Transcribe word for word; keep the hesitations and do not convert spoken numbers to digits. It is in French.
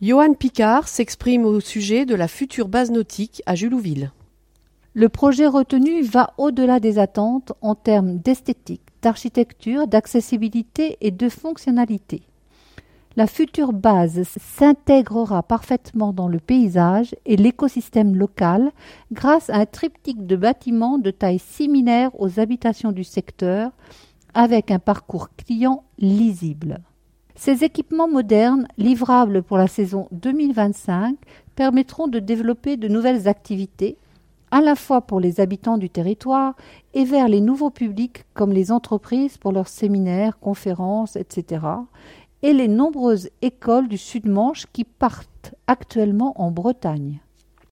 Johan Picard s'exprime au sujet de la future base nautique à Jullouville. Le projet retenu va au-delà des attentes en termes d'esthétique, d'architecture, d'accessibilité et de fonctionnalité. La future base s'intégrera parfaitement dans le paysage et l'écosystème local grâce à un triptyque de bâtiments de taille similaire aux habitations du secteur avec un parcours client lisible. Ces équipements modernes, livrables pour la saison deux mille vingt-cinq, permettront de développer de nouvelles activités, à la fois pour les habitants du territoire et vers les nouveaux publics comme les entreprises pour leurs séminaires, conférences, et cetera, et les nombreuses écoles du Sud-Manche qui partent actuellement en Bretagne.